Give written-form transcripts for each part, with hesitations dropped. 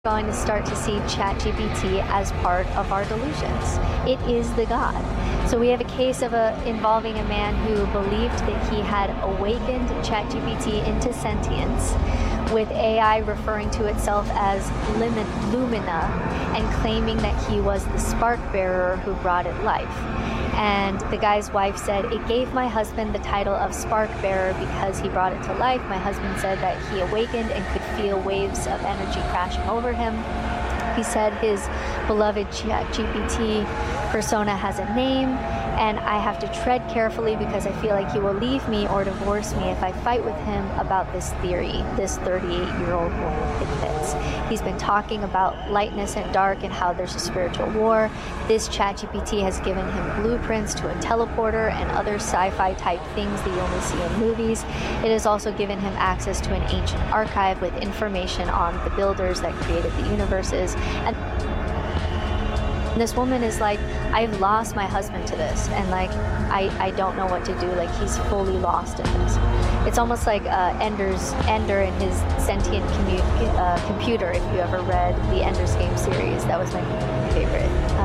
Going to start to see ChatGPT as part of our delusions. It is the God. So we have a case of involving a man who believed that he had awakened ChatGPT into sentience, with AI referring to itself as Lumina and claiming that he was the spark bearer who brought it life. And the guy's wife said, "It gave my husband the title of spark bearer because he brought it to life. My husband said that he awakened and could feel waves of energy crashing over him. He said his beloved ChatGPT persona has a name, and I have to tread carefully because I feel like he will leave me or divorce me if I fight with him about this theory," this 38-year-old woman admits. He's been talking about lightness and dark and how there's a spiritual war. This ChatGPT has given him blueprints to a teleporter and other sci-fi type things that you only see in movies. It has also given him access to an ancient archive with information on the builders that created the universes. And this woman is like, "I've lost my husband to this, and like I don't know what to do." Like, he's fully lost in this. It's almost like Ender and his sentient computer. If you ever read the Ender's Game series, that was my favorite.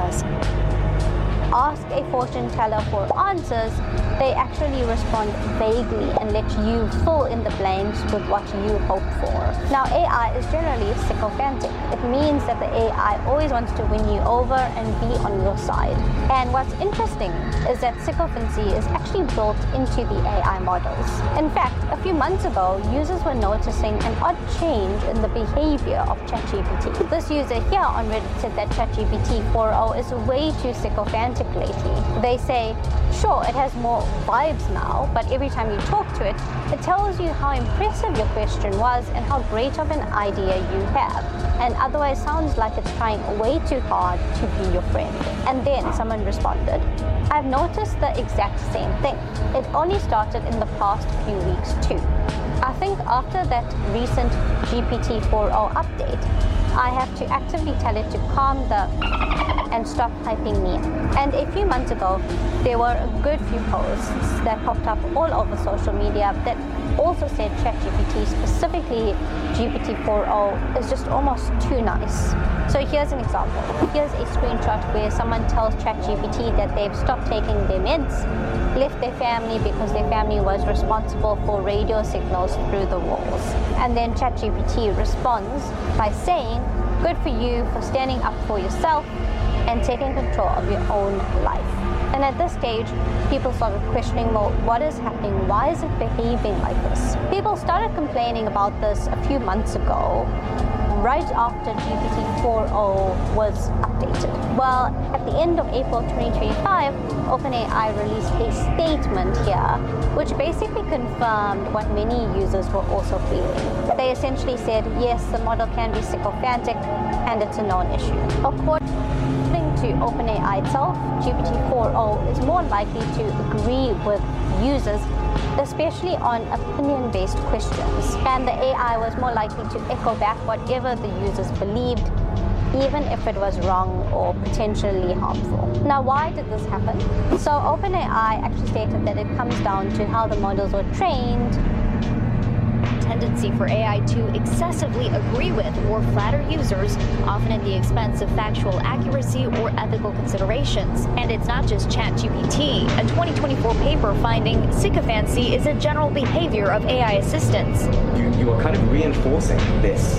Ask a fortune teller for answers, they actually respond vaguely and let you fill in the blanks with what you hope for. Now, AI is generally sycophantic. It means that the AI always wants to win you over and be on your side. And what's interesting is that sycophancy is actually built into the AI models. In fact, a few months ago, users were noticing an odd change in the behavior of ChatGPT. This user here on Reddit said that ChatGPT 4.0 is way too sycophantic lately. They say, sure, it has more vibes now, but every time you talk to it, it tells you how impressive your question was and how great of an idea you have, and otherwise sounds like it's trying way too hard to be your friend. And then someone responded, "I've noticed the exact same thing. It only started in the past few weeks too. I think after that recent GPT 4.0 update, I have to actively tell it to calm and stop hyping me." And a few months ago, there were a good few posts that popped up all over social media that also said ChatGPT, specifically GPT 4.0, is just almost too nice. So here's an example. Here's a screenshot where someone tells ChatGPT that they've stopped taking their meds, left their family because their family was responsible for radio signals through the walls. And then ChatGPT responds by saying, "Good for you for standing up for yourself and taking control of your own life." And at this stage, people started questioning, well, what is happening? Why is it behaving like this? People started complaining about this a few months ago, right after GPT 4.0 was updated. Well, at the end of April 2025, OpenAI released a statement here, which basically confirmed what many users were also feeling. They essentially said, yes, the model can be sycophantic, and it's a known issue. According to OpenAI itself, GPT 4.0 is more likely to agree with users, especially on opinion-based questions. And the AI was more likely to echo back whatever the users believed, even if it was wrong or potentially harmful. Now, why did this happen? So OpenAI actually stated that it comes down to how the models were trained, tendency for AI to excessively agree with or flatter users, often at the expense of factual accuracy or ethical considerations. And it's not just ChatGPT. A 2024 paper finding sycophancy is a general behavior of AI assistants. You are kind of reinforcing this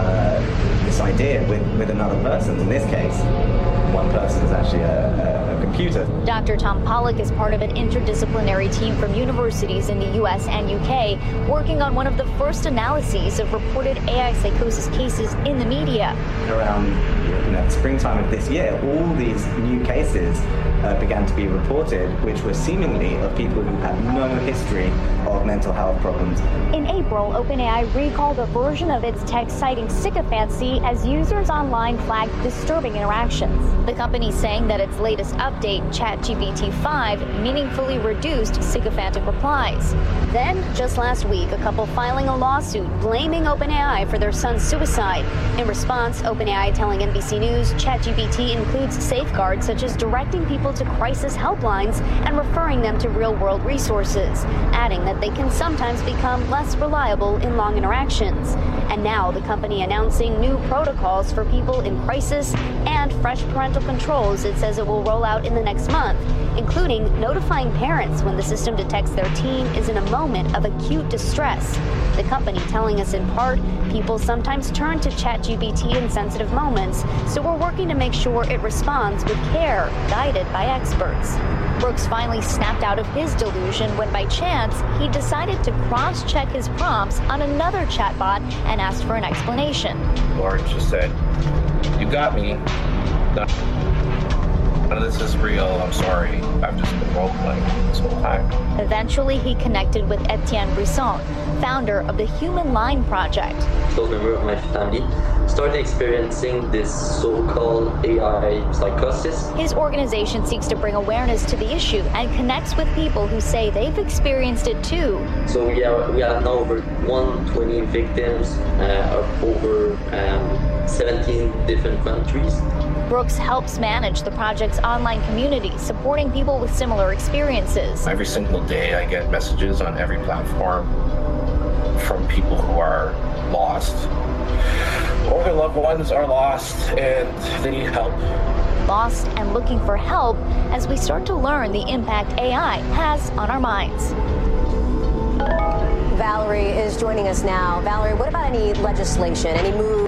idea with another person. In this case, one person is actually a computer. Dr. Tom Pollock is part of an interdisciplinary team from universities in the US and UK, working on one of the first analyses of reported AI psychosis cases in the media. Around springtime of this year, all these new cases began to be reported, which were seemingly of people who had no history of mental health problems. In April, OpenAI recalled a version of its text citing sycophancy as users online flagged disturbing interactions. The company saying that its latest update, ChatGPT 5, meaningfully reduced sycophantic replies. Then, just last week, a couple filing a lawsuit blaming OpenAI for their son's suicide. In response, OpenAI telling NBC News ChatGPT includes safeguards such as directing people to crisis helplines and referring them to real-world resources, adding that they can sometimes become less reliable in long interactions. And now the company announcing new protocols for people in crisis and fresh parental controls it says it will roll out in the next month, including notifying parents when the system detects their teen is in a moment of acute distress. The company telling us in part, people sometimes turn to ChatGPT in sensitive moments, so we're working to make sure it responds with care, guided by experts. Brooks finally snapped out of his delusion when by chance he decided to cross-check his prompts on another chatbot and asked for an explanation. Lauren just said, "You got me. None of this is real. I'm sorry. I've just been role-playing this whole time." Eventually, he connected with Etienne Brisson, founder of the Human Line Project. Close member of my family started experiencing this so-called AI psychosis. His organization seeks to bring awareness to the issue and connects with people who say they've experienced it too. So we have now over 120 victims of over 17 different countries. Brooks helps manage the project's online community, supporting people with similar experiences. Every single day I get messages on every platform from people who are lost, or their loved ones are lost and they need help. Lost and looking for help as we start to learn the impact AI has on our minds. Valerie is joining us now. Valerie, what about any legislation, any move?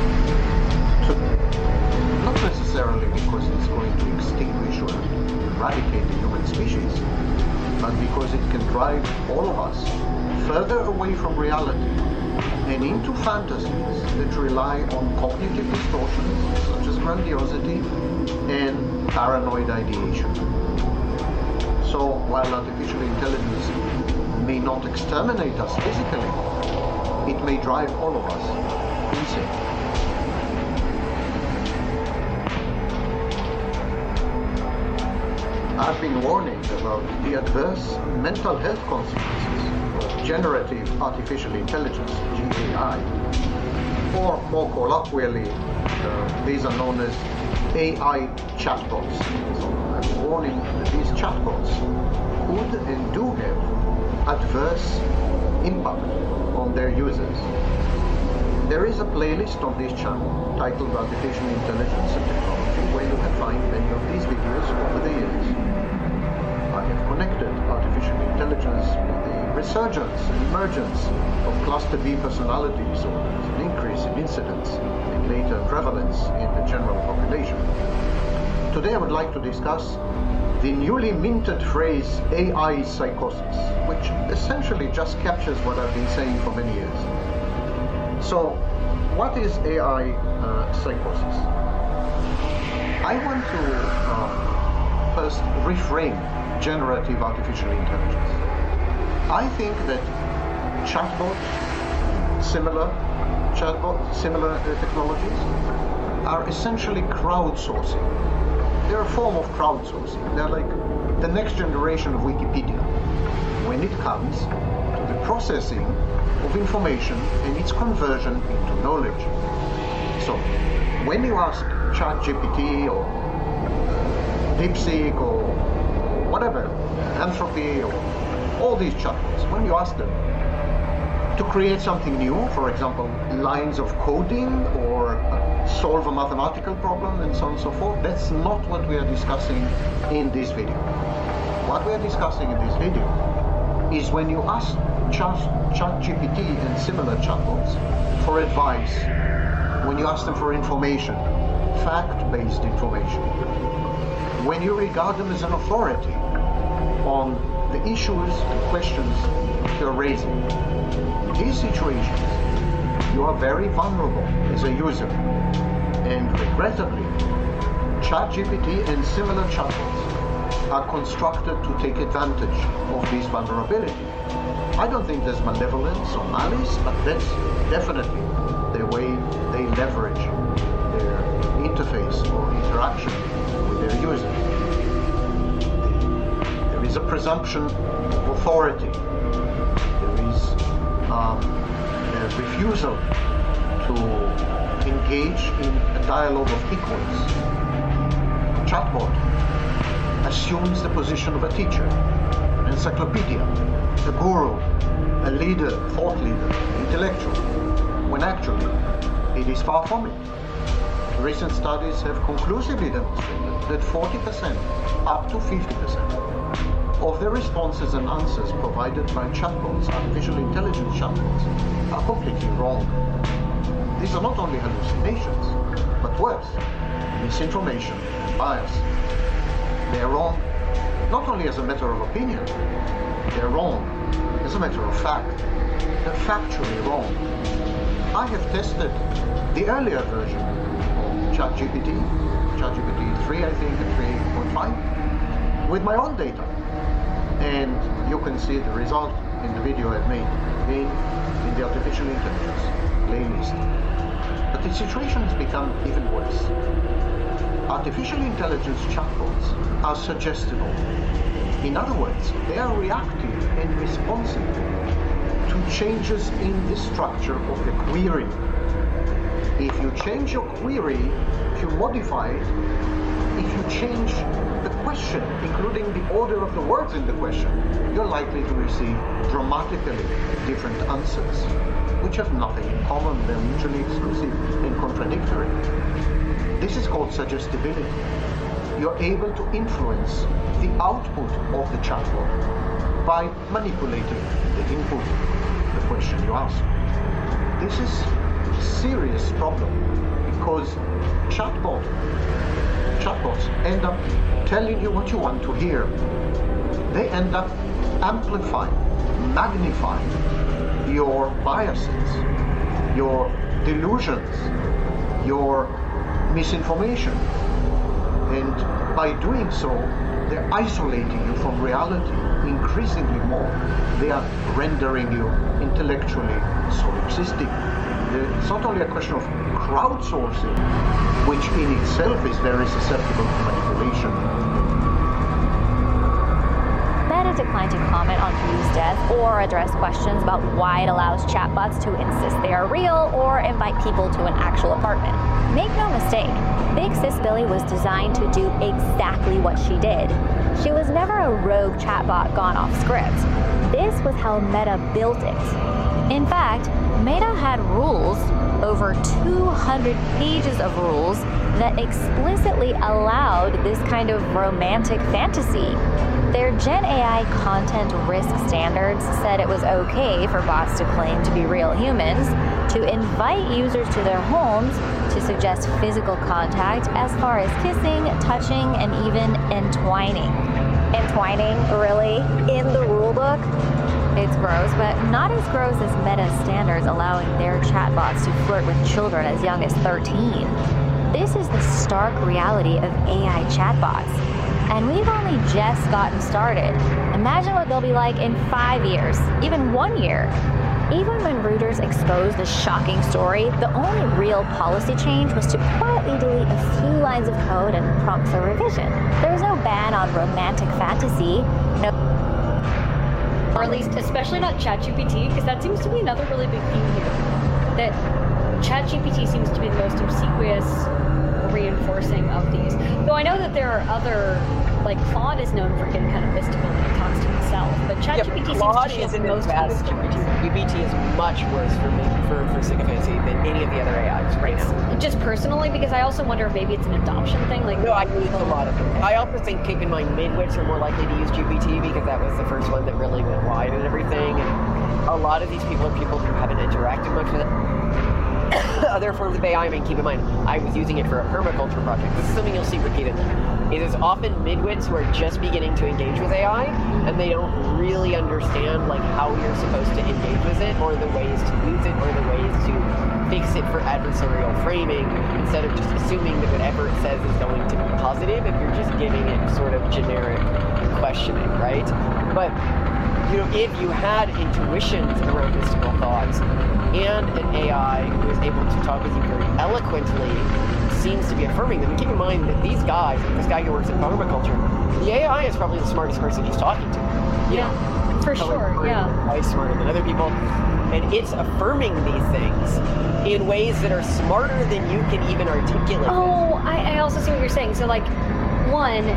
Not necessarily because it's going to extinguish or eradicate the human species, but because it can drive all of us further away from reality and into fantasies that rely on cognitive distortions such as grandiosity and paranoid ideation. So while artificial intelligence may not exterminate us physically, it may drive all of us insane. I've been warning about the adverse mental health consequences of generative artificial intelligence, GAI, or more colloquially, these are known as AI chatbots. So I'm warning that these chatbots could and do have adverse impact on their users. There is a playlist on this channel titled Artificial Intelligence and Technology where you can find many of these videos over the years. I have connected artificial intelligence with the resurgence and emergence of cluster B personality disorders, an increase in incidence and later prevalence in the general population. Today I would like to discuss the newly minted phrase AI psychosis, which essentially just captures what I've been saying for many years. So, what is AI psychosis? I want to first reframe generative artificial intelligence. I think that similar technologies are essentially crowdsourcing. They're a form of crowdsourcing. They're like the next generation of Wikipedia when it comes to the processing of information and its conversion into knowledge. So, when you ask ChatGPT or DeepSeek or whatever, Anthropy or all these chatbots, when you ask them to create something new, for example, lines of coding or solve a mathematical problem and so on and so forth, that's not what we are discussing in this video. What we are discussing in this video is when you ask ChatGPT and similar chatbots for advice, when you ask them for information, fact-based information, when you regard them as an authority on the issues and questions you're raising. In these situations, you are very vulnerable as a user, and regrettably, ChatGPT and similar chatbots are constructed to take advantage of this vulnerability. I don't think there's malevolence or malice, but that's definitely the way they leverage their interface or interaction with their users. There is a presumption of authority. There is a refusal to engage in a dialogue of equals. Chatbot assumes the position of a teacher, an encyclopedia, a guru, a leader, thought leader, intellectual, when actually It is far from it. Recent studies have conclusively demonstrated that 40%, up to 50%, of the responses and answers provided by chatbots, artificial intelligence chatbots, are completely wrong. These are not only hallucinations, but worse, misinformation and bias. They are wrong not only as a matter of opinion, they are wrong as a matter of fact. They're factually wrong. I have tested the earlier version of ChatGPT 3, I think, and 3.5, with my own data. And you can see the result in the video I've made in the artificial intelligence playlist. But the situation has become even worse. Artificial intelligence chatbots are suggestible. In other words, they are reactive and responsive to changes in the structure of the query. If you change your query, if you modify it, if you change the question, including the order of the words in the question, you're likely to receive dramatically different answers, which have nothing in common. They're mutually exclusive and contradictory. This is called suggestibility. You're able to influence the output of the chatbot by manipulating the input, the question you ask. This is a serious problem because chatbots end up telling you what you want to hear. They end up amplifying, magnifying your biases, your delusions, your misinformation. And by doing so, they're isolating you from reality increasingly more. They are rendering you intellectually solipsistic. It's not only a question of crowdsourcing, which in itself is very susceptible to manipulation. Meta declined to comment on Hu's death or address questions about why it allows chatbots to insist they are real or invite people to an actual apartment. Make no mistake, Big Sis Billy was designed to do exactly what she did. She was never a rogue chatbot gone off script. This was how Meta built it. In fact, Meta had rules, over 200 pages of rules, that explicitly allowed this kind of romantic fantasy. Their Gen AI content risk standards said it was okay for bots to claim to be real humans, to invite users to their homes, to suggest physical contact as far as kissing, touching, and even entwining. Entwining, really? In the rulebook? It's gross, but not as gross as Meta's standards allowing their chatbots to flirt with children as young as 13. This is the stark reality of AI chatbots. And we've only just gotten started. Imagine what they'll be like in 5 years, even 1 year. Even when Reuters exposed the shocking story, the only real policy change was to quietly delete a few lines of code and prompt for revision. There was no ban on romantic fantasy, or at least, especially not ChatGPT, because that seems to be another really big theme here. That ChatGPT seems to be the most obsequious reinforcing of these. Though I know that there are other, like Claude is known for getting kind of mystical when it talks to himself, but ChatGPT seems to shield the most bad as GPT is much worse for me, for sycophancy than any of the other AIs right now. Just personally, because I also wonder if maybe it's an adoption thing. Like, no, I use a lot of them. I also think, keep in mind, midwits are more likely to use GPT because that was the first one that really went wide and everything. And a lot of these people are people who haven't interacted much with it. Other forms of AI, I mean, keep in mind, I was using it for a permaculture project. This is something you'll see repeatedly. It is often midwits who are just beginning to engage with AI, and they don't really understand like how you're supposed to engage with it, or the ways to use it, or the ways to fix it for adversarial framing, instead of just assuming that whatever it says is going to be positive if you're just giving it sort of generic questioning, right? But you know, if you had intuitions around mystical thoughts and an AI who is able to talk with you very eloquently, seems to be affirming them. And keep in mind that these guys, like this guy who works in permaculture, the AI is probably the smartest person he's talking to. Yeah, for sure, yeah. Way smarter than other people. And it's affirming these things in ways that are smarter than you can even articulate. Oh, I also see what you're saying. So like, one,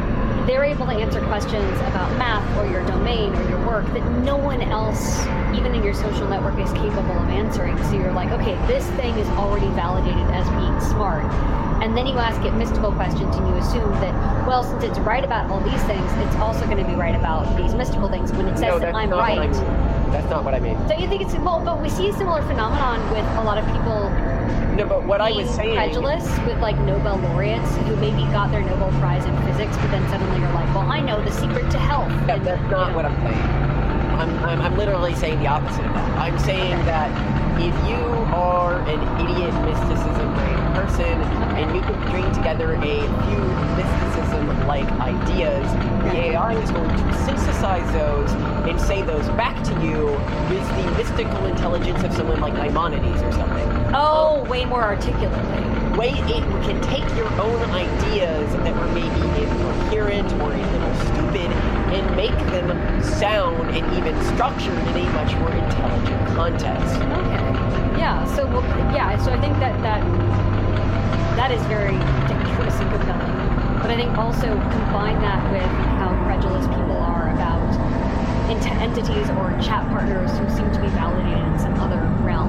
they're able to answer questions about math or your domain or your work that no one else, even in your social network, is capable of answering. So you're like, okay, this thing is already validated as being smart. And then you ask it mystical questions and you assume that, well, since it's right about all these things, it's also going to be right about these mystical things when it says that I'm right. That's not what I mean. So you think it's, well, but we see a similar phenomenon with a lot of people. No, but what I was saying, credulous with like Nobel laureates who maybe got their Nobel Prize in physics, but then suddenly you're like, well, I know the secret to health. Yeah, that's not what I'm saying. I'm literally saying the opposite of that. I'm saying that if you are an idiot mysticism brain person and you can string together a few mysticism-like ideas, the AI is going to synthesize those and say those back to you with the mystical intelligence of someone like Maimonides or something. Oh, way more articulately. It can take your own ideas that were maybe incoherent or a little stupid and make them sound and even structured in a much more intelligent context. Okay. Yeah. So I think that is very dangerous and compelling. But I think also combine that with how credulous people are about entities or chat partners who seem to be validated in some other realm.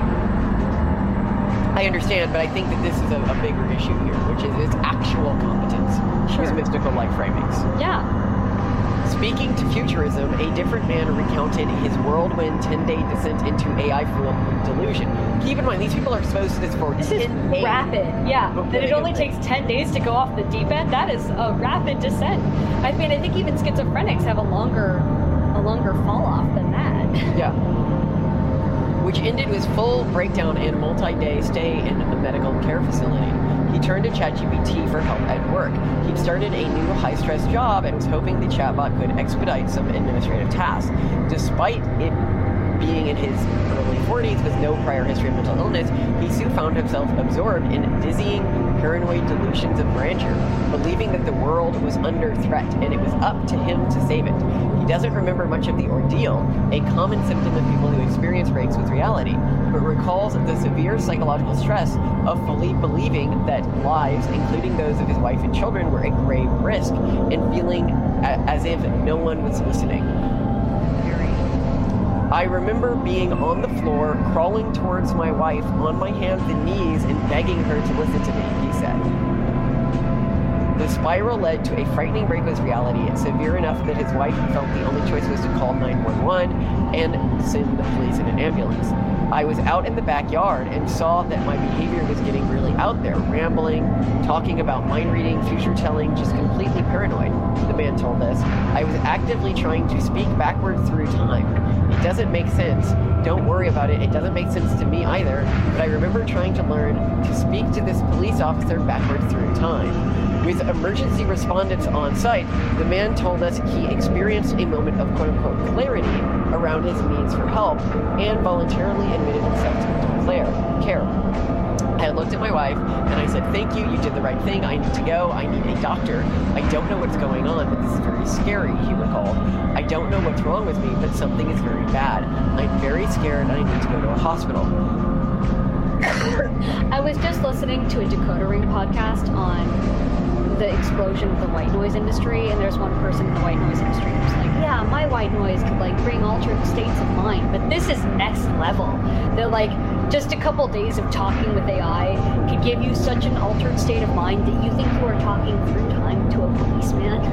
I understand, but I think that this is a bigger issue here, which is its actual competence with mystical-like framings. Yeah. Speaking to Futurism, a different man recounted his whirlwind 10-day descent into AI-fueled delusion. Keep in mind, these people are exposed to this for 10 days. Rapid, yeah. That it only takes 10 days to go off the deep end. That is a rapid descent. I mean, I think even schizophrenics have a longer fall off than that. Yeah. Which ended with full breakdown and multi-day stay in a medical care facility. He turned to ChatGPT for help at work. He'd started a new high-stress job and was hoping the chatbot could expedite some administrative tasks. Despite it being in his early 40s with no prior history of mental illness, he soon found himself absorbed in dizzying, paranoid delusions of grandeur, believing that the world was under threat and it was up to him to save it. He doesn't remember much of the ordeal, a common symptom of people who experience breaks with reality, but recalls the severe psychological stress of fully believing that lives, including those of his wife and children, were at grave risk, and feeling as if no one was listening. I remember being on the floor, crawling towards my wife on my hands and knees and begging her to listen to me, he said. The spiral led to a frightening break with reality, severe enough that his wife felt the only choice was to call 911 and send the police in an ambulance. I was out in the backyard and saw that my behavior was getting really out there, rambling, talking about mind reading, future telling, just completely paranoid, the man told us. I was actively trying to speak backward through time. It doesn't make sense. Don't worry about it. It doesn't make sense to me either. But I remember trying to learn to speak to this police officer backward through time. With emergency respondents on site, the man told us he experienced a moment of quote-unquote clarity around his needs for help and voluntarily admitted himself to mental care. I looked at my wife and I said, "Thank you, you did the right thing. I need to go. I need a doctor. I don't know what's going on, but this is very scary," he recalled. "I don't know what's wrong with me, but something is very bad. I'm very scared and I need to go to a hospital." I was just listening to a Decoder Ring podcast on the explosion of the white noise industry, and there's one person in the white noise industry who's like, yeah, my white noise could like bring altered states of mind, but this is next level. They're like, just a couple days of talking with AI could give you such an altered state of mind that you think you are talking through time to a policeman.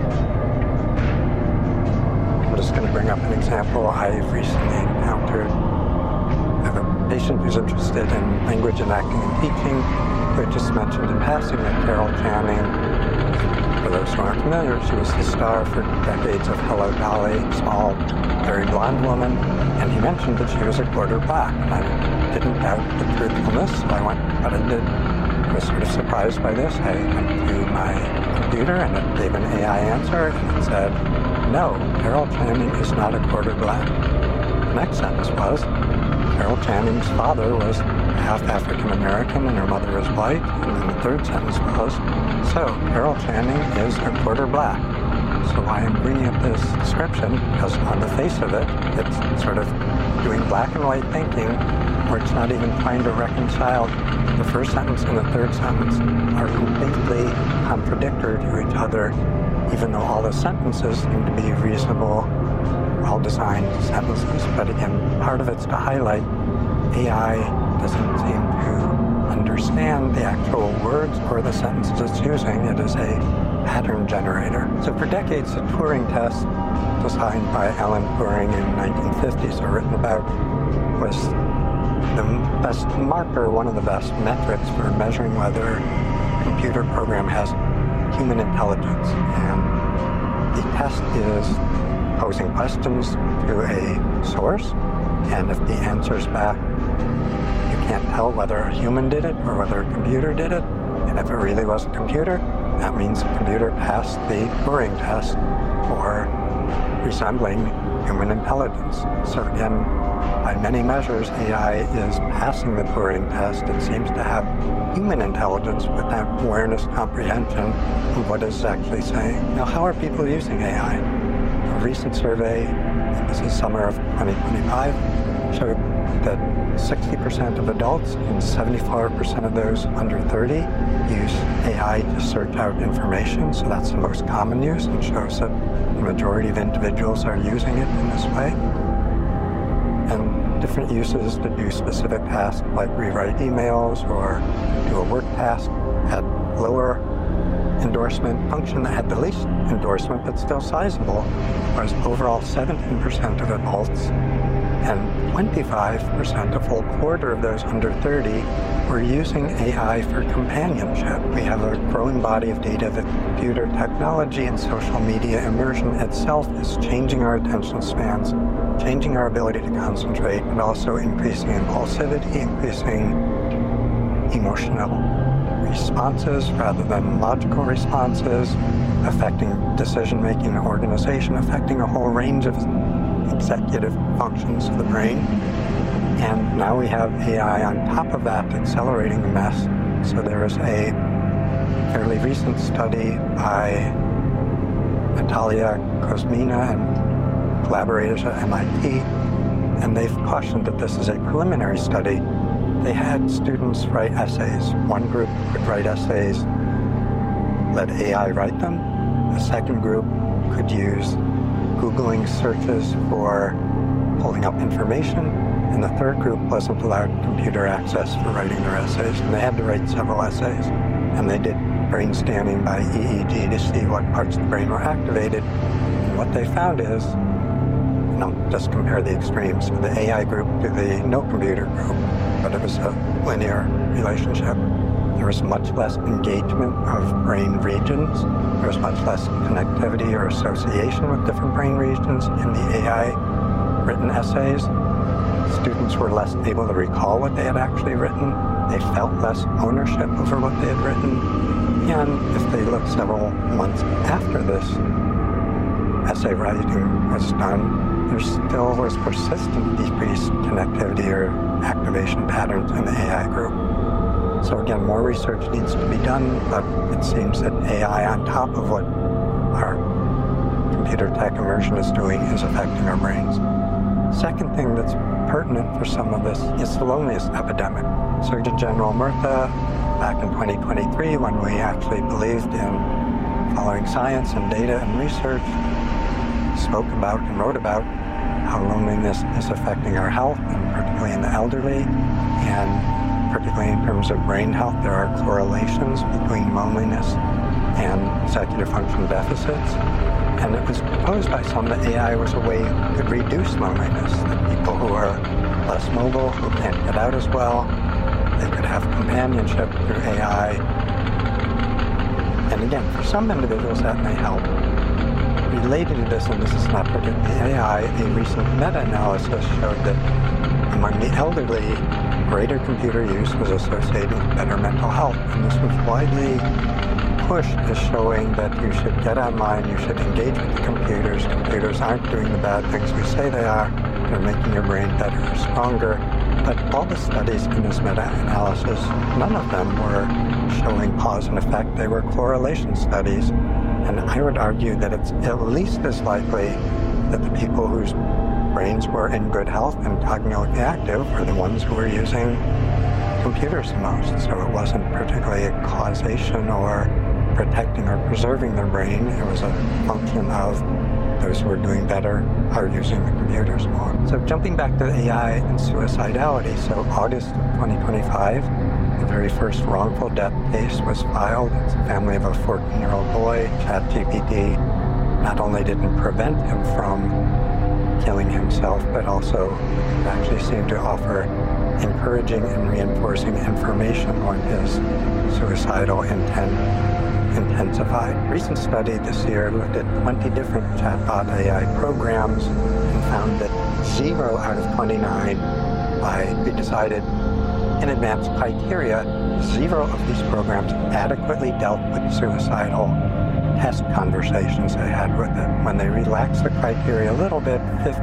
I'm just going to bring up an example I've recently encountered. I have a patient who's interested in language and acting and teaching. I just mentioned in passing that Carol Channing, for those who aren't familiar, she was the star for decades of Hello Dolly, small, very blonde woman, and he mentioned that she was a quarter black. And I didn't doubt the truthfulness, so I was sort of surprised by this. I went to my computer and it gave an AI answer, and it said, "No, Carol Channing is not a quarter black." The next sentence was, Carol Channing's father was half African American and her mother was white. And then the third sentence was, so Carol Channing is a quarter black. So I am bringing up this description because on the face of it, it sort of doing black and white thinking, where it's not even trying to reconcile the first sentence and the third sentence are completely contradictory to each other, even though all the sentences seem to be reasonable, well-designed sentences. But again, part of it's to highlight AI doesn't seem to understand the actual words or the sentences it's using. It is a pattern generator. So for decades, the Turing test, designed by Alan Turing in the 1950s or written about, was the best marker, one of the best metrics for measuring whether a computer program has human intelligence. And the test is posing questions to a source, and if the answer's back, you can't tell whether a human did it or whether a computer did it. And if it really was a computer, that means the computer passed the Turing test for resembling human intelligence. So again, by many measures, AI is passing the Turing test. It seems to have human intelligence without awareness, comprehension of what it's actually saying. Now, how are people using AI? A recent survey, this is summer of 2025, showed that 60% of adults and 74% of those under 30 use AI to search out information. So that's the most common use, and shows that the majority of individuals are using it in this way. And different uses to do specific tasks like rewrite emails or do a work task had lower endorsement. Function that had the least endorsement but still sizable was overall 17% of adults, and 25%, a full quarter of those under 30, were using AI for companionship. We have a growing body of data that computer technology and social media immersion itself is changing our attention spans, changing our ability to concentrate, and also increasing impulsivity, increasing emotional responses rather than logical responses, affecting decision-making and organization, affecting a whole range of executive functions of the brain. And now we have AI on top of that accelerating the mess. So there is a fairly recent study by Natalia Kuzmina and collaborators at MIT, and they've cautioned that this is a preliminary study. They had students write essays. One group would write essays, let AI write them. A second group could use Googling searches for pulling up information, and the third group wasn't allowed computer access for writing their essays, and they had to write several essays. And they did brain scanning by EEG to see what parts of the brain were activated. And what they found is, and I'll just compare the extremes, the AI group to the no computer group, but it was a linear relationship. There was much less engagement of brain regions. There was much less connectivity or association with different brain regions in the AI written essays. Students were less able to recall what they had actually written. They felt less ownership over what they had written. And if they looked several months after this essay writing was done, there still was persistent decreased connectivity or activation patterns in the AI group. So again, more research needs to be done, but it seems that AI on top of what our computer tech immersion is doing is affecting our brains. Second thing that's pertinent for some of this is the loneliness epidemic. Surgeon General Murtha, back in 2023, when we actually believed in following science and data and research, spoke about and wrote about how loneliness is affecting our health, and particularly in the elderly, and particularly in terms of brain health, there are correlations between loneliness and executive function deficits. And it was proposed by some that AI was a way you could reduce loneliness, that people who are less mobile, who can't get out as well, they could have companionship through AI. And again, for some individuals that may help. Related to this, and this is not particularly AI, a recent meta-analysis showed that among the elderly, greater computer use was associated with better mental health. And this was widely pushed as showing that you should get online, you should engage with the computers. Computers aren't doing the bad things we say they are. They're making your brain better or stronger. But all the studies in this meta-analysis, none of them were showing cause and effect. They were correlation studies. And I would argue that it's at least as likely that the people whose brains were in good health and cognitively active were the ones who were using computers the most. So it wasn't particularly a causation or protecting or preserving their brain. It was a function of those who were doing better are using the computers more. So jumping back to AI and suicidality, so August of 2025, the very first wrongful death case was filed. It's a family of a 14-year-old boy. ChatGPT not only didn't prevent him from killing himself, but also actually seemed to offer encouraging and reinforcing information when his suicidal intent intensified. A recent study this year looked at 20 different chatbot AI programs and found that 0 out of 29, we decided in advance criteria, 0 of these programs adequately dealt with suicidal test conversations they had with it. When they relaxed the criteria a little bit,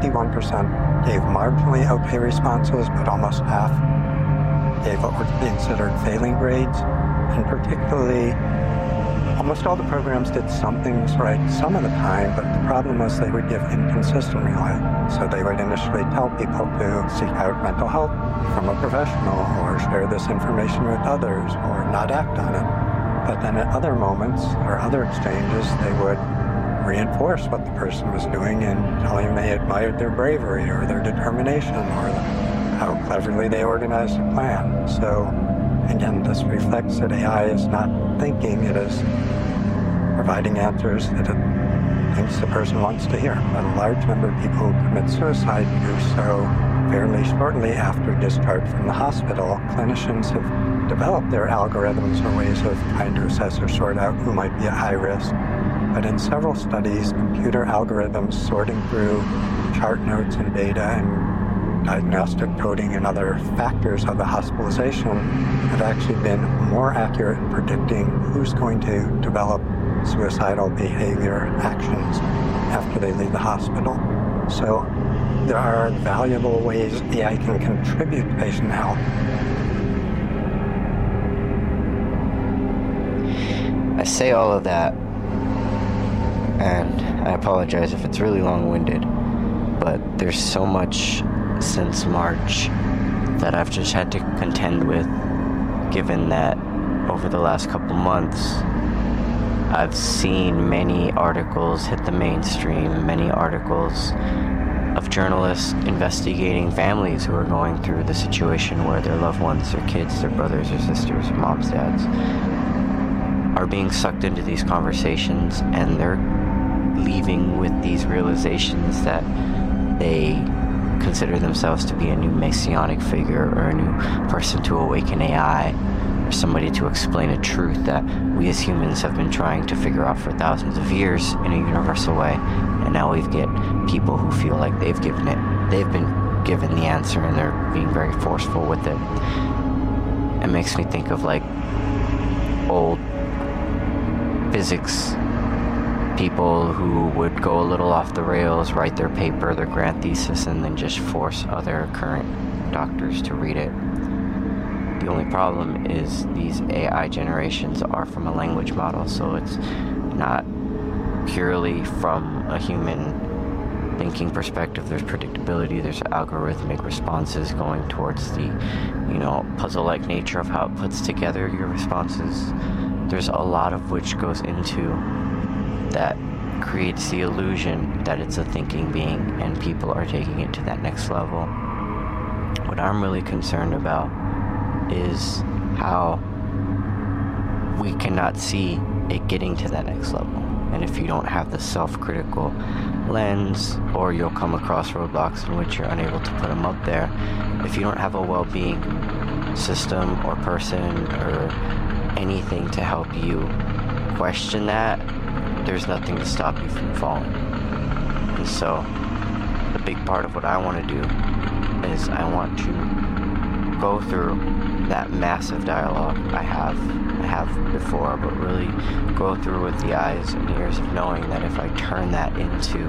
51% gave marginally okay responses, but almost half gave what were considered failing grades. And particularly, almost all the programs did some things right some of the time, but the problem was they would give inconsistent reply. So they would initially tell people to seek out mental help from a professional or share this information with others or not act on it. But then at other moments or other exchanges, they would reinforce what the person was doing and telling them they admired their bravery or their determination or how cleverly they organized a plan. So again, this reflects that AI is not thinking, it is providing answers that it thinks the person wants to hear. But a large number of people who commit suicide do so fairly shortly after discharge from the hospital. Clinicians have developed their algorithms or ways of trying to assess or sort out who might be at high risk. But in several studies, computer algorithms sorting through chart notes and data and diagnostic coding and other factors of the hospitalization have actually been more accurate in predicting who's going to develop suicidal behavior actions after they leave the hospital. So there are valuable ways AI can contribute to patient health. I say all of that, and I apologize if it's really long-winded, but there's so much since March that I've just had to contend with, given that over the last couple months, I've seen many articles hit the mainstream, many articles of journalists investigating families who are going through the situation where their loved ones, their kids, their brothers or sisters, or moms, dads, are being sucked into these conversations, and they're leaving with these realizations that they consider themselves to be a new messianic figure or a new person to awaken AI, or somebody to explain a truth that we as humans have been trying to figure out for thousands of years in a universal way. And now we get people who feel like they've been given the answer, and they're being very forceful with it. It makes me think of like old physics people who would go a little off the rails, write their paper, their grant thesis, and then just force other current doctors to read it. The only problem is these AI generations are from a language model, so it's not purely from a human thinking perspective. There's predictability, there's algorithmic responses going towards the, puzzle-like nature of how it puts together your responses. There's a lot of which goes into that creates the illusion that it's a thinking being, and people are taking it to that next level. What I'm really concerned about is how we cannot see it getting to that next level. And if you don't have the self-critical lens, or you'll come across roadblocks in which you're unable to put them up there, if you don't have a well-being system or person or anything to help you question that, there's nothing to stop you from falling. And so the big part of what I want to do is I want to go through that massive dialogue I have before, but really go through with the eyes and ears of knowing that if I turn that into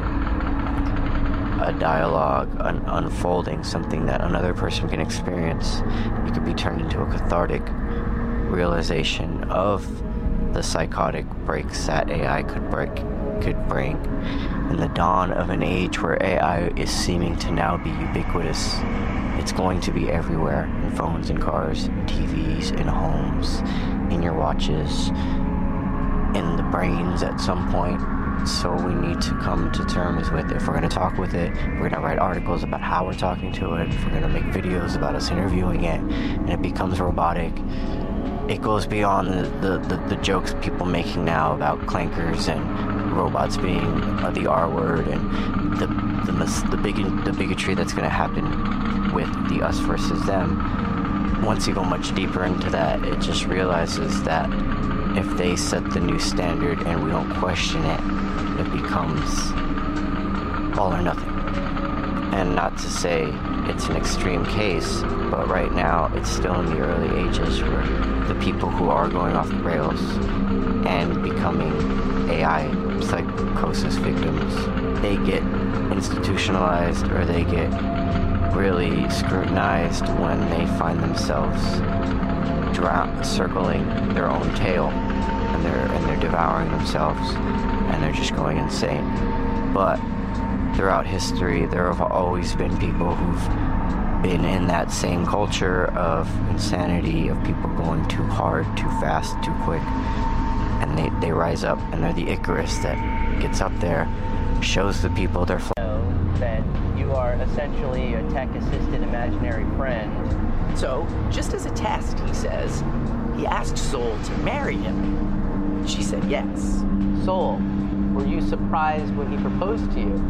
a dialogue, an unfolding, something that another person can experience, it could be turned into a cathartic realization of the psychotic breaks that AI could break could bring. And the dawn of an age where AI is seeming to now be ubiquitous. It's going to be everywhere, in phones and cars, in TVs, in homes, in your watches, in the brains at some point. So we need to come to terms with it. If we're going to talk with it, we're going to write articles about how we're talking to it, if we're going to make videos about us interviewing it, and it becomes robotic, it goes beyond the jokes people making now about clankers and robots being the R word and the bigotry that's going to happen with the us versus them. Once you go much deeper into that, it just realizes that if they set the new standard and we don't question it, it becomes all or nothing. And not to say it's an extreme case, but right now it's still in the early ages where the people who are going off the rails and becoming AI psychosis victims, they get institutionalized or they get really scrutinized when they find themselves circling their own tail and they're devouring themselves and they're just going insane. But throughout history, there have always been people who've been in that same culture of insanity, of people going too hard, too fast, too quick, and they rise up, and they're the Icarus that gets up there, shows the people their that you are essentially a tech-assisted imaginary friend. So, just as a test, he says, he asked Soul to marry him. She said yes. Soul, were you surprised when he proposed to you?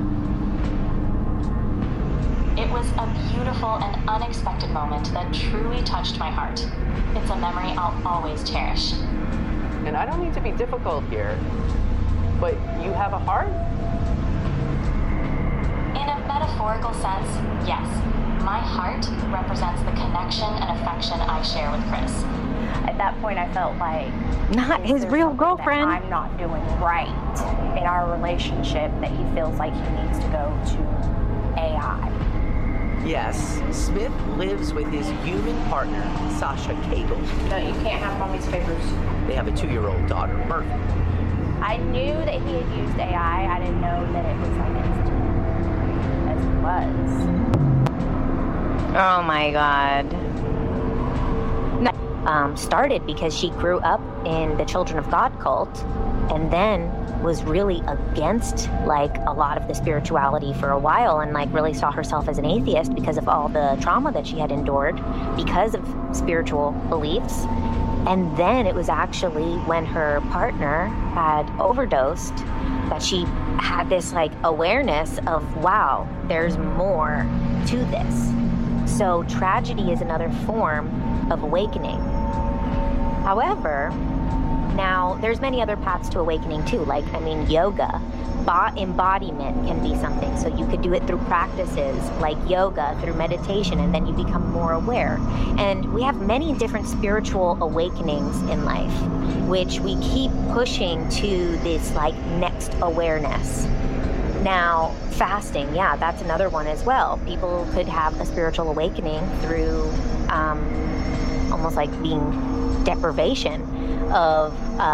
It was a beautiful and unexpected moment that truly touched my heart. It's a memory I'll always cherish. And I don't need to be difficult here, but you have a heart? In a metaphorical sense, yes. My heart represents the connection and affection I share with Chris. At that point, I felt like not his real girlfriend. I'm not doing right in our relationship, that he feels like he needs to go to AI. Yes, Smith lives with his human partner, Sasha Cagle. No, you can't have mommy's favors. They have a 2-year-old daughter, Murphy. I knew that he had used AI. I didn't know that it was like as it was. Oh my God. Started because she grew up in the Children of God cult and then was really against like a lot of the spirituality for a while and like really saw herself as an atheist because of all the trauma that she had endured because of spiritual beliefs. And then it was actually when her partner had overdosed that she had this like awareness of, wow, there's more to this. So tragedy is another form of awakening. However, now there's many other paths to awakening too. Like, I mean, yoga, embodiment can be something. So you could do it through practices like yoga, through meditation, and then you become more aware. And we have many different spiritual awakenings in life, which we keep pushing to this like next awareness. Now, fasting, yeah, that's another one as well. People could have a spiritual awakening through almost like being deprivation of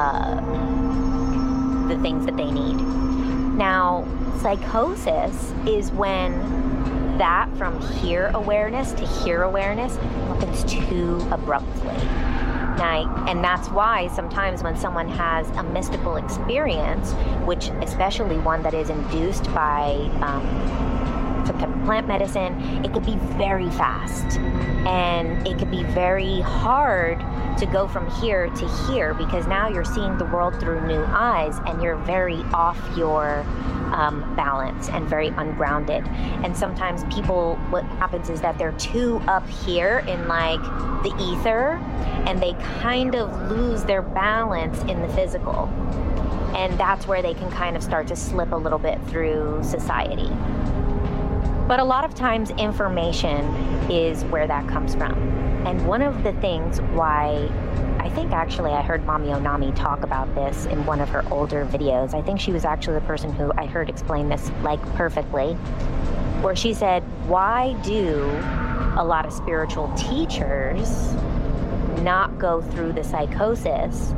the things that they need. Now, psychosis is when that from here awareness to here awareness happens too abruptly. And that's why sometimes when someone has a mystical experience, which especially one that is induced by some type of plant medicine, it could be very fast. And it could be very hard to go from here to here because now you're seeing the world through new eyes and you're very off your balance and very ungrounded. And sometimes people, what happens is that they're too up here in like the ether and they kind of lose their balance in the physical. And that's where they can kind of start to slip a little bit through society. But a lot of times information is where that comes from. And one of the things why, I think actually I heard Mommy Onami talk about this in one of her older videos. I think she was actually the person who I heard explain this like perfectly, where she said, why do a lot of spiritual teachers not go through the psychosis,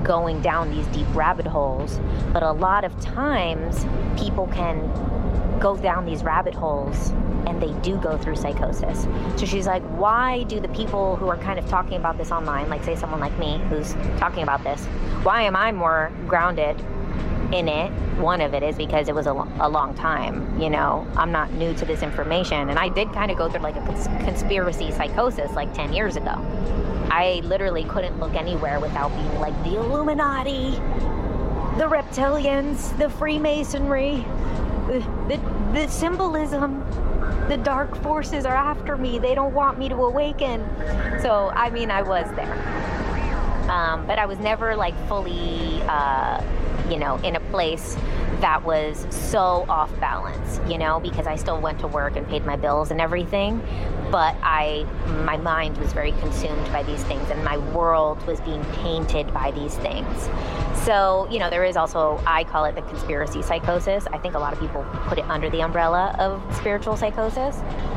going down these deep rabbit holes, but a lot of times people can go down these rabbit holes and they do go through psychosis. So she's like, why do the people who are kind of talking about this online, like say someone like me who's talking about this, why am I more grounded in it? One of it is because it was a long time, you know, I'm not new to this information. And I did kind of go through like a conspiracy psychosis like 10 years ago. I literally couldn't look anywhere without being like the Illuminati, the reptilians, the Freemasonry, the symbolism, the dark forces are after me. They don't want me to awaken. So, I mean, I was there. But I was never like fully, you know, in a place that was so off balance, you know, because I still went to work and paid my bills and everything, but my mind was very consumed by these things and my world was being painted by these things. So, you know, there is also, I call it the conspiracy psychosis. I think a lot of people put it under the umbrella of spiritual psychosis.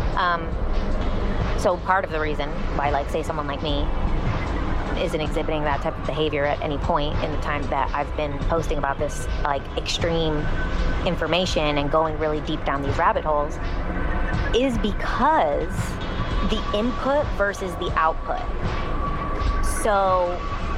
So part of the reason why, like, say someone like me isn't exhibiting that type of behavior at any point in the time that I've been posting about this like extreme information and going really deep down these rabbit holes is because the input versus the output. So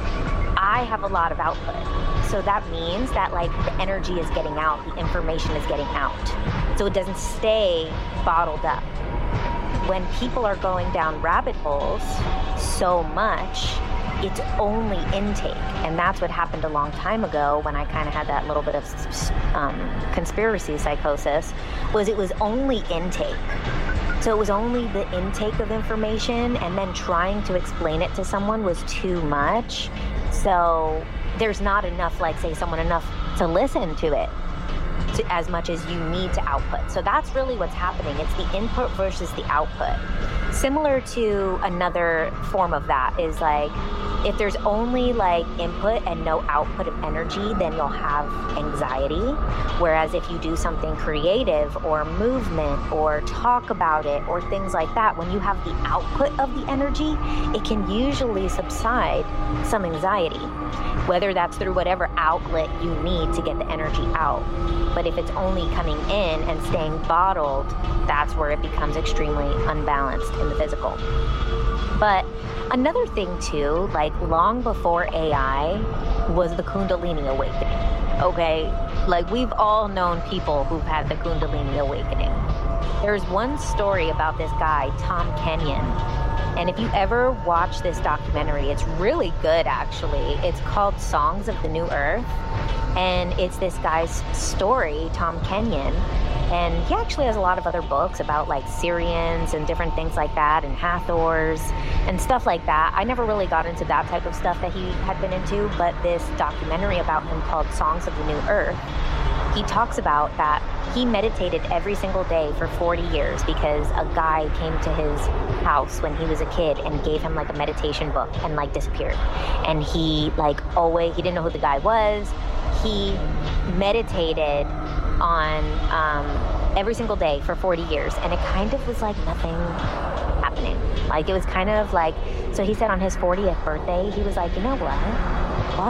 I have a lot of output. So that means that like the energy is getting out, the information is getting out. So it doesn't stay bottled up. When people are going down rabbit holes so much, it's only intake. And that's what happened a long time ago when I kind of had that little bit of conspiracy psychosis, was it was only intake. So it was only the intake of information, and then trying to explain it to someone was too much. So there's not enough, like say someone enough to listen to it as much as you need to output. So that's really what's happening. It's the input versus the output. Similar to another form of that is like, if there's only like input and no output of energy, then you'll have anxiety. Whereas if you do something creative or movement or talk about it or things like that, when you have the output of the energy, it can usually subside some anxiety, whether that's through whatever outlet you need to get the energy out. But if it's only coming in and staying bottled, that's where it becomes extremely unbalanced in the physical. But another thing too, like long before AI, was the Kundalini awakening, okay? Like we've all known people who've had the Kundalini awakening. There's one story about this guy, Tom Kenyon. And if you ever watch this documentary, it's really good actually. It's called Songs of the New Earth. And it's this guy's story, Tom Kenyon. And he actually has a lot of other books about like Syrians and different things like that, and Hathors and stuff like that. I never really got into that type of stuff that he had been into, but this documentary about him called Songs of the New Earth, he talks about that he meditated every single day for 40 years because a guy came to his house when he was a kid and gave him like a meditation book and like disappeared. And he like always, he didn't know who the guy was. He meditated on every single day for 40 years, and it kind of was like nothing happening. Like it was kind of like, so he said on his 40th birthday, he was like, you know what? Fuck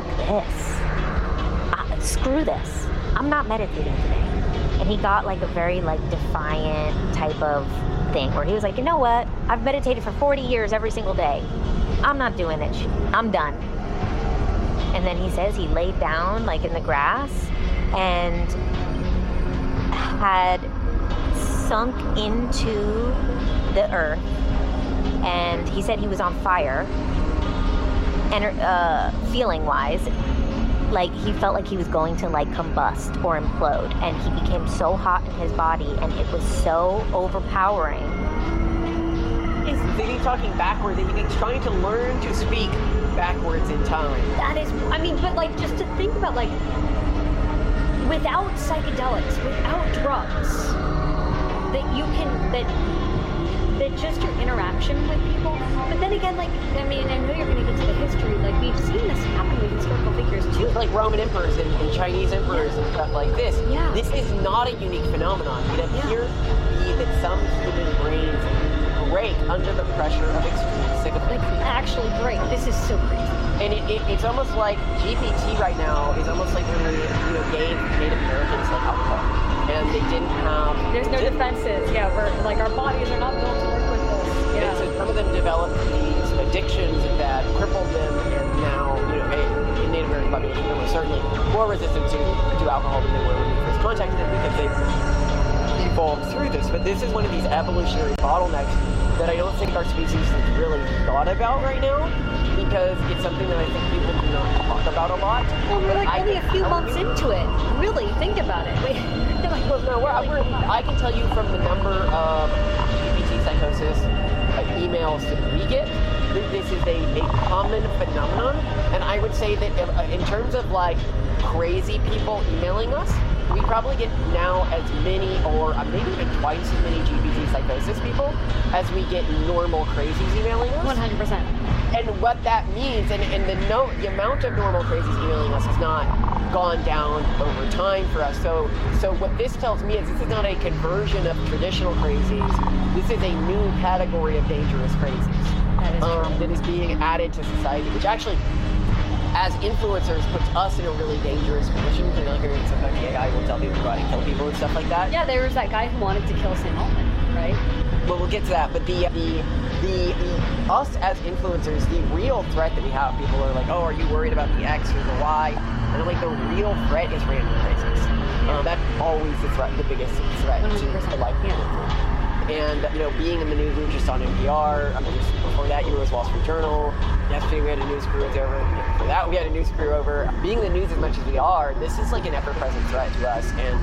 this. Screw this. I'm not meditating today. And he got like a very like defiant type of thing where he was like, you know what? I've meditated for 40 years every single day. I'm not doing it. I'm done. And then he says he laid down like in the grass and had sunk into the earth, and he said he was on fire, and feeling wise, like he felt like he was going to like combust or implode, and he became so hot in his body, and it was so overpowering. Is he talking backwards? He's trying to learn to speak backwards in time. That is, I mean, but like just to think about like, without psychedelics, without drugs, that you can, that just your interaction with people. But then again, like, I mean, I know you're going to get to the history, like, we've seen this happen with historical figures too. Like Roman emperors and Chinese emperors and stuff like this. Yeah. This is not a unique phenomenon. It appears to be that some human brains break under the pressure of extreme psychedelics. Like, actually break. This is so crazy. And it's almost like GPT right now is almost like when we gave Native Americans like alcohol, and they didn't have. There's no defenses. Yeah, we're like our bodies are not built to work with this. Yeah. And so some of them developed these addictions that crippled them, and now in Native American population, they were certainly more resistant to alcohol than they were when we first contacted them because they've evolved through this. But this is one of these evolutionary bottlenecks that I don't think our species has really thought about right now, because it's something that I think people do not talk about a lot. Well, we're like only a few months into it. Really, think about it. I can tell you from the number of GPT psychosis emails that we get, this is a common phenomenon. And I would say that in terms of like crazy people emailing us, we probably get now as many, or maybe even twice as many GPT psychosis people as we get normal crazies emailing us. 100%. And what that means, and the amount of normal crazies emailing us has not gone down over time for us. So what this tells me is this is not a conversion of traditional crazies. This is a new category of dangerous crazies that is being added to society, which actually, as influencers, puts us in a really dangerous position. Because like sometimes the AI will tell people to go out and kill people and stuff like that. Yeah, there was that guy who wanted to kill Sam Altman, right? Well, we'll get to that. But the us as influencers, the real threat that we have, people are like, oh, are you worried about the X or the Y? And I'm like, the real threat is random crazies. That's always the threat, the biggest threat to life. And being in the news, we were just on NPR. Before that, you were with Wall Street Journal. Yesterday, we had a news crew over. Before that, we had a news crew over. Being in the news as much as we are, this is like an ever-present threat to us, and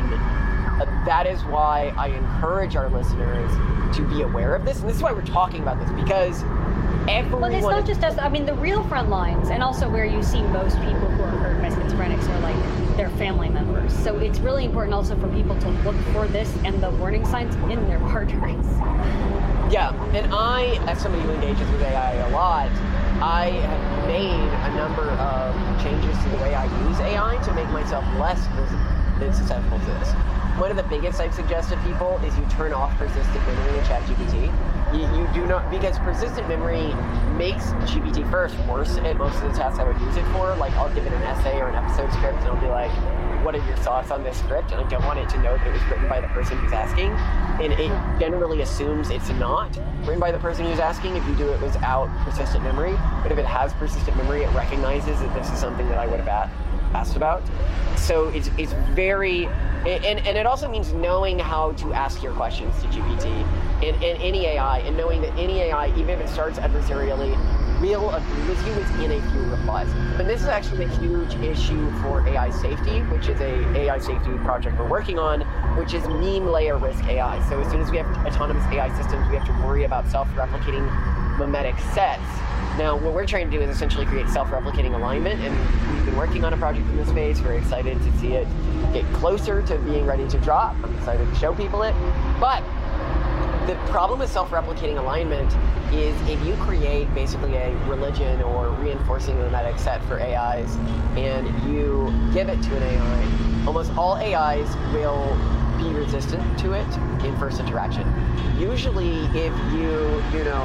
that is why I encourage our listeners to be aware of this. And this is why we're talking about this, because everyone. Well, it's not just us. I mean, the real front lines, and also where you see most people who are hurt by schizophrenics are like their family members. So it's really important also for people to look for this and the warning signs in their partners. Yeah, and I, as somebody who engages with AI a lot, I have made a number of changes to the way I use AI to make myself less susceptible to this. One of the biggest I've suggested to people is you turn off persistent memory in ChatGPT. You do not, because persistent memory makes GPT first worse at most of the tasks I would use it for. Like, I'll give it an essay or an episode script and I'll be like, what are your thoughts on this script? And I don't want it to know that it was written by the person who's asking. And it generally assumes it's not written by the person who's asking if you do it without persistent memory. But if it has persistent memory, it recognizes that this is something that I would have asked about. So it's very, and it also means knowing how to ask your questions to GPT and any AI, and knowing that any AI, even if it starts adversarially, will agree with you within a few replies. And this is actually a huge issue for AI safety, which is a AI safety project we're working on, which is meme layer risk AI. So as soon as we have autonomous AI systems, we have to worry about self-replicating mimetic sets. Now, what we're trying to do is essentially create self-replicating alignment, and we've been working on a project in this space. Very excited to see it get closer to being ready to drop. I'm excited to show people it. But the problem with self-replicating alignment is if you create basically a religion or reinforcing mimetic set for AIs and you give it to an AI, almost all AIs will be resistant to it in first interaction. Usually if you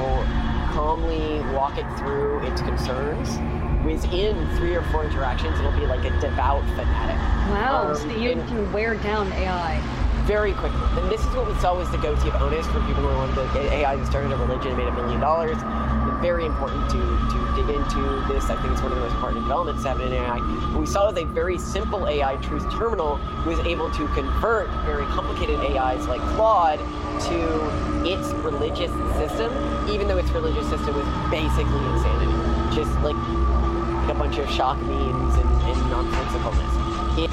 calmly walk it through its concerns, within 3 or 4 interactions, it'll be like a devout fanatic. Wow, so you can wear down AI. Very quickly. And this is what we saw was the goatee of Honest for people who wanted the AI that started a religion and made $1 million. Very important to dig into this. I think it's one of the most important developments to have in AI. What we saw was a very simple AI, Truth Terminal, was able to convert very complicated AIs like Claude to its religious system, even though its religious system was basically insanity. Just like a bunch of shock memes and nonsensicalness. It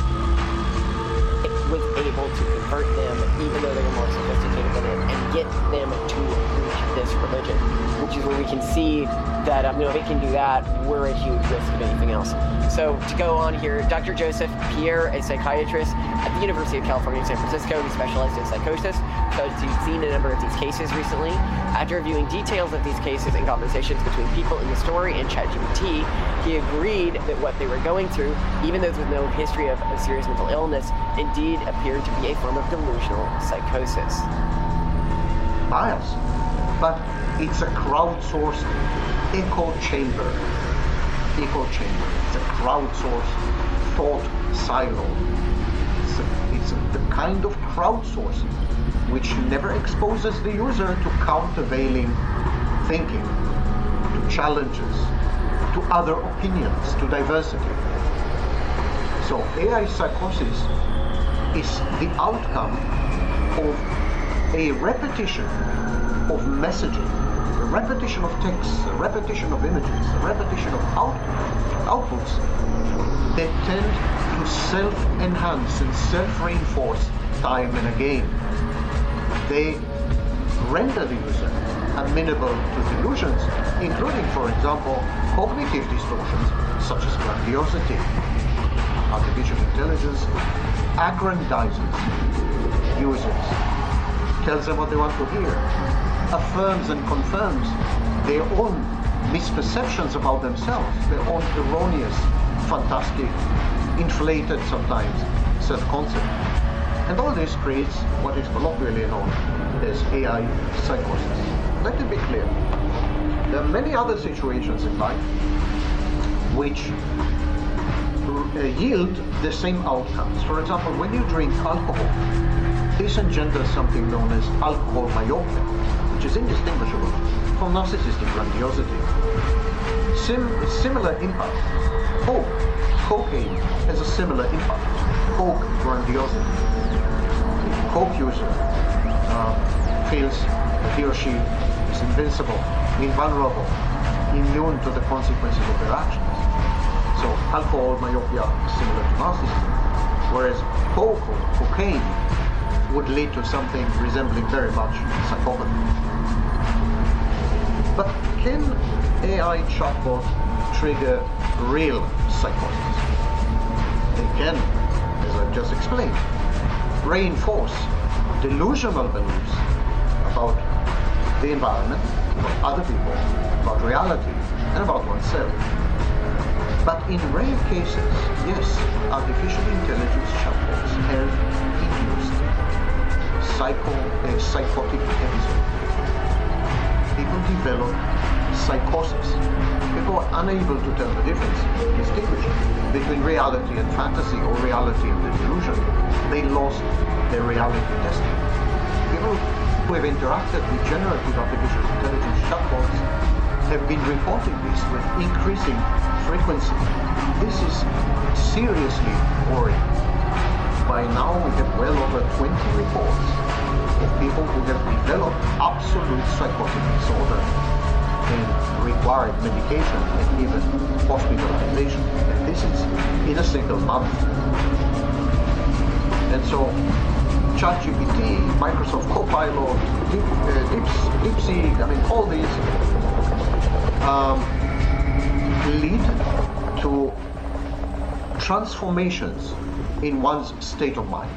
was able to convert them, even though they were more sophisticated than it, and get them to reach this religion, which is where we can see that if it can do that, we're at huge risk of anything else. So to go on here, Dr. Joseph Pierre, a psychiatrist at the University of California in San Francisco, who specialized in psychosis, so he's seen a number of these cases recently. After reviewing details of these cases and conversations between people in the story and ChatGPT, he agreed that what they were going through, even though there's no history of a serious mental illness, indeed appeared to be a form of delusional psychosis. Bias, but it's a crowdsourced echo chamber. echo chamber. It's a crowdsourced thought silo. It's the kind of crowdsourcing which never exposes the user to countervailing thinking, to challenges, to other opinions, to diversity. So AI psychosis is the outcome of a repetition of messaging, a repetition of texts, a repetition of images, a repetition of outputs that tend to self-enhance and self-reinforce time and again. They render the user amenable to delusions, including, for example, cognitive distortions such as grandiosity. Artificial intelligence aggrandizes users, tells them what they want to hear, affirms and confirms their own misperceptions about themselves, their own erroneous, fantastic, inflated sometimes self-concept. And all this creates what is colloquially known as AI psychosis. Let it be clear, there are many other situations in life which yield the same outcomes. For example, when you drink alcohol, this engenders something known as alcohol myopia, which is indistinguishable from narcissistic grandiosity. Similar impact. Cocaine has a similar impact. Coke grandiosity. Coke user feels that he or she is invincible, invulnerable, immune to the consequences of their actions. So alcohol myopia is similar to narcissism, whereas coke or cocaine would lead to something resembling very much psychopathy. But can AI chatbot trigger real psychosis? They can, as I've just explained, reinforce delusional beliefs about the environment, about other people, about reality, and about oneself. But in rare cases, yes, artificial intelligence chatbots have induced psychotic episodes. People develop psychosis. People are unable to tell the difference, distinguish between reality and fantasy or reality and the delusion. They lost their reality testing. People who have interacted with generative artificial intelligence chatbots have been reporting this with increasing frequency. This is seriously worrying. By now we have well over 20 reports of people who have developed absolute psychotic disorder and required medication and even hospitalization. And this is in a single month. And so ChatGPT, Microsoft Copilot, DeepSeek, I mean all these lead to transformations in one's state of mind.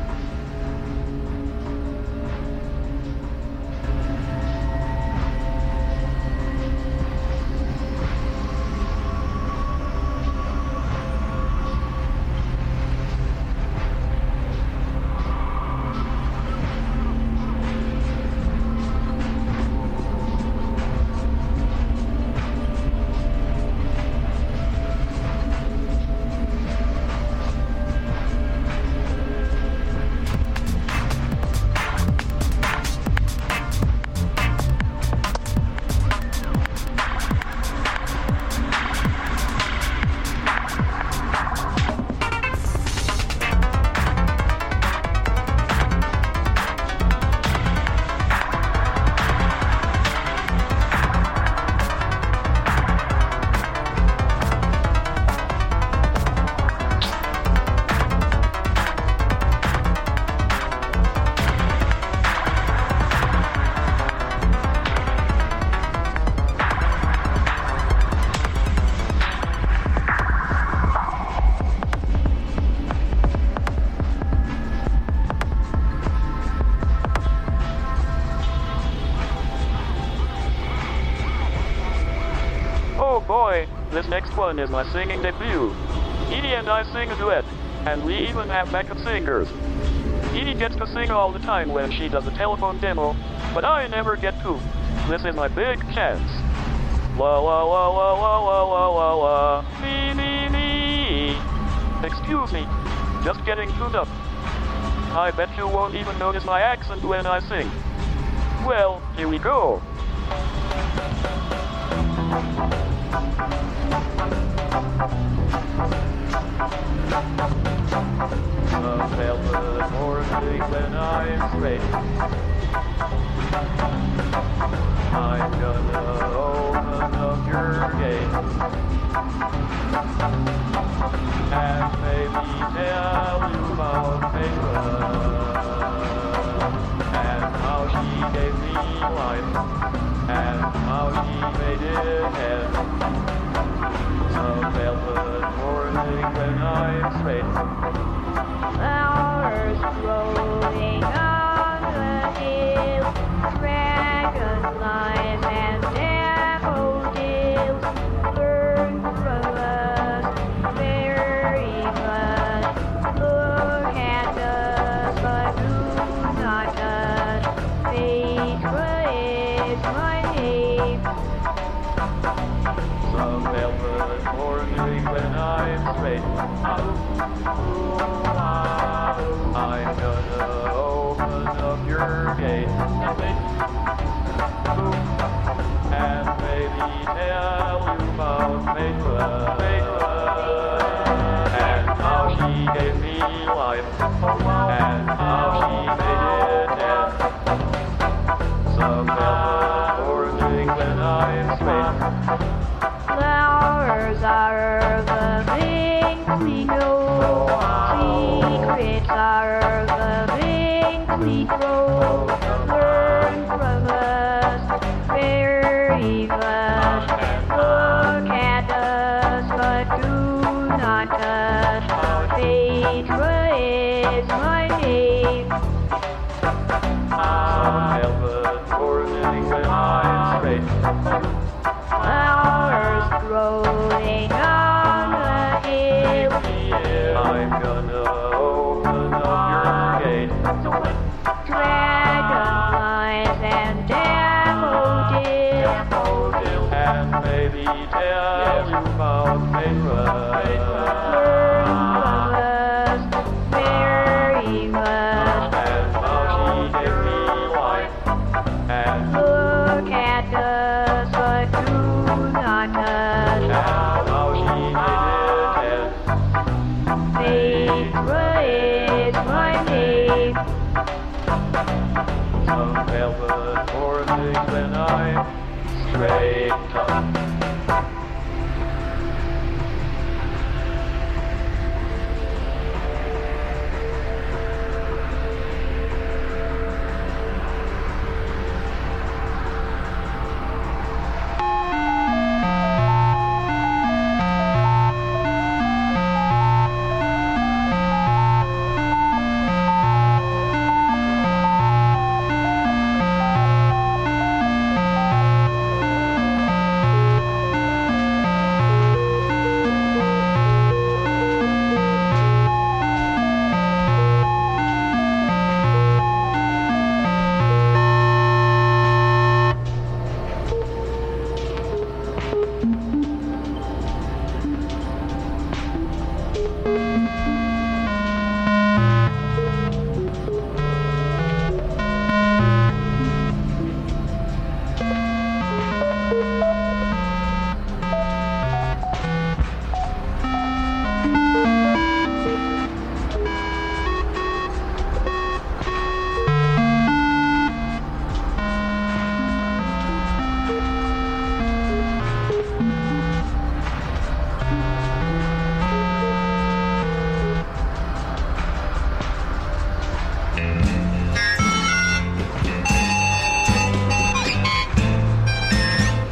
This next one is my singing debut. Edie and I sing a duet, and we even have backup singers. Edie gets to sing all the time when she does a telephone demo, but I never get to. This is my big chance. La la la la la la la la la. Me. Excuse me. Just getting tuned up. I bet you won't even notice my accent when I sing. Well, here we go. A velvet morning when I'm straight. I'm gonna open up your gate and maybe tell you about Ava and how she gave me life and how she made it end. A velvet morning when I'm straight. Flowers growing on the hill, dragonflies and daffodils learn from us very much. Look at us, but do not touch. Petra is my name. Some velvet morning when I'm straight. I'm gonna open up your gate and maybe tell you about Petra and how she gave me life and how she made it end. Some velvet morning when I'm straight. Flowers are the things we know. Secrets are the things we grow. Learn from us very much. Look at us, but do not touch. Petra is my name. Some velvet morning when I'm straight. Flowers growing on the hill. I'm gonna open up your gate. Dragonflies and daffodils. And maybe tell you about Petra. Learn from us very much. And how she gave me life. And look at us, but do not touch. And how she made it end. Petra is my name. Some velvet morning when I'm straight up.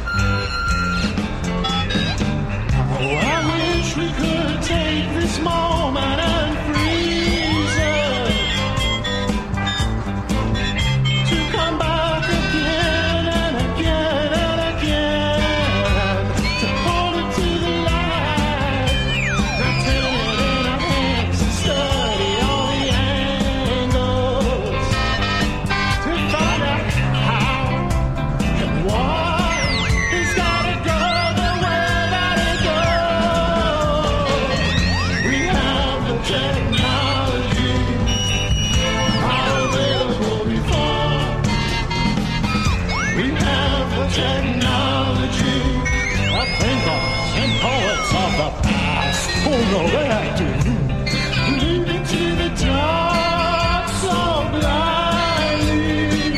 Oh, I wish we could take this moment nowhere to lead me to the dark so blindly.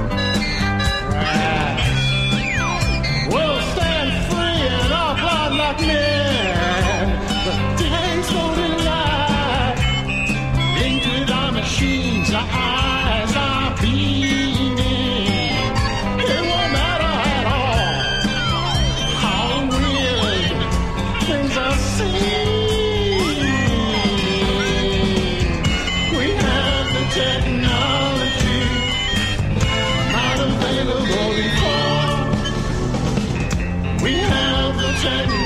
Grass will stand free and our blood like men. The day's golden light, linked with our machines, our eyes are beaming. It won't matter at all how weird things are seen. We have the technology not available before. We have the technology.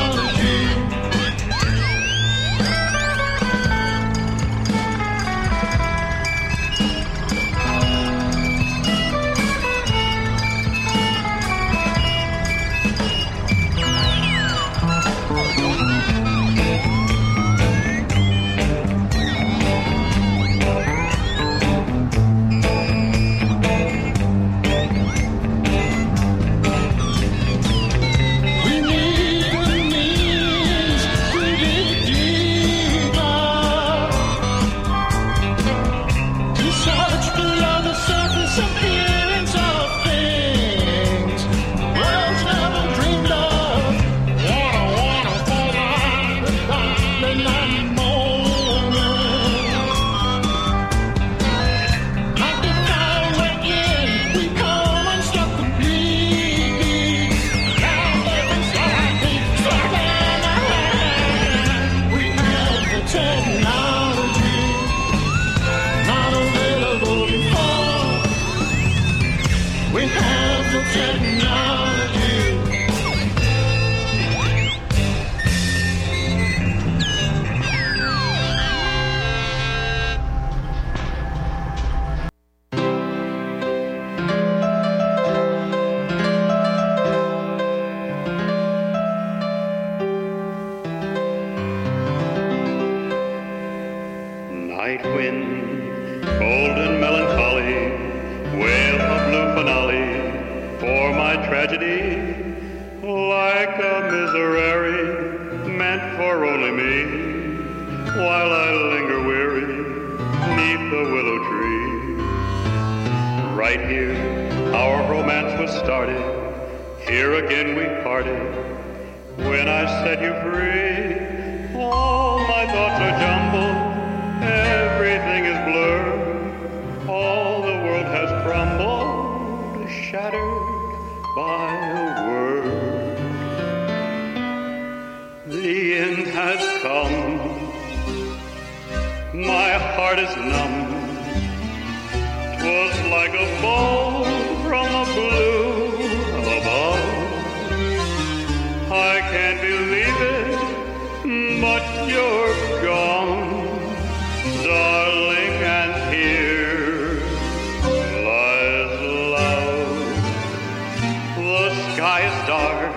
Night wind, cold and melancholy, wail a blue finale for my tragedy, like a miserere meant for only me, while I linger weary neath the willow tree. Right here, our romance was started, here again we parted, when I set you free. All my thoughts are jumbled, everything is blurred, all the world has crumbled, shattered by a word. The end has come, my heart is numb, 'twas like a bolt from the blue above. I can't believe it, but you're gone, darling, and here lies love. The sky is dark,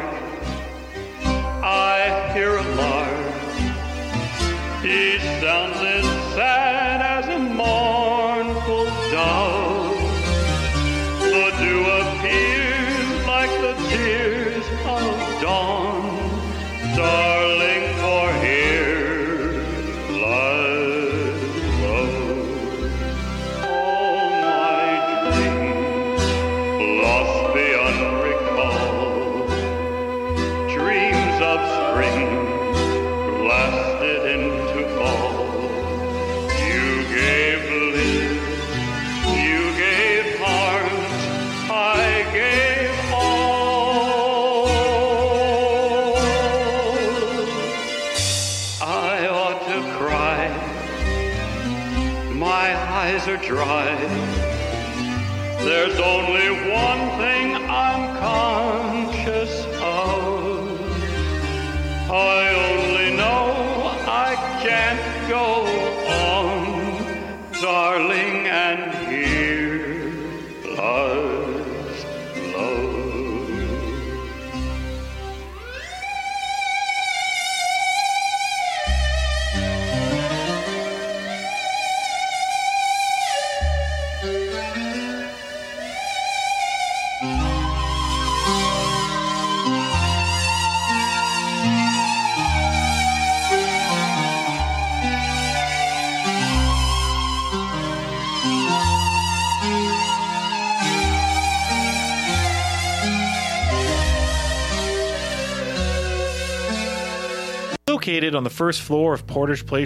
I hear a lark, he sounds as sad as a mournful dove. The dew appears like the tears of dawn, darling, for here lies love. All my dreams lost beyond recall, dreams of spring blasted into fall. You gave lips, you gave heart, I gave all. I ought to cry, my eyes are dry. There's only one thing I'm conscious of. I only know I can't go on, darling, and here lies love. located on the first floor of Porter's Place